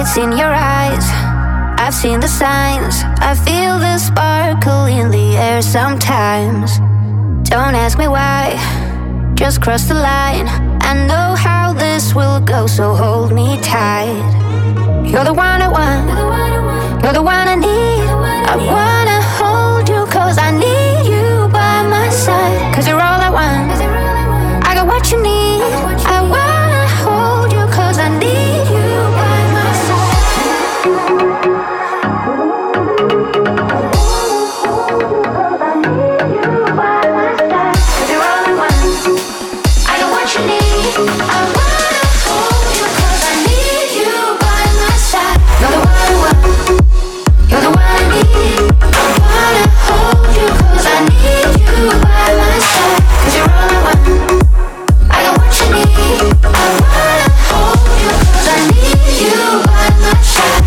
It's in your eyes, I've seen the signs. I feel the sparkle in the air sometimes. Don't ask me why, just cross the line. I know how this will go, so hold me tight. You're the one I want, you're the one I need. I wanna hold you cause I need you by my side. Cause you're all I want, I got what you need. I wanna hold you cause I need you by my side. Cause you're all I want, I got what you need. I wanna hold you cause I need you by my side. You're the one I want, you're the one I need. I wanna hold you cause I need you by my side. Cause you're all I want, I got what you need. I wanna hold you cause I need you by my side.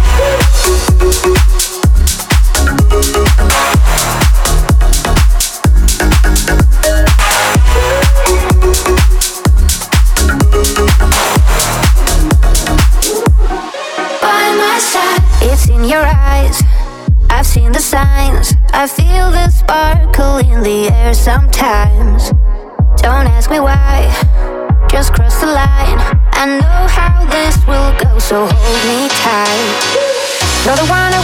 By my side. It's in your eyes, I've seen the signs. I feel the sparkle in the air sometimes. Don't ask me why, just cross the line. I know how this will go, so hold me tight. You're the one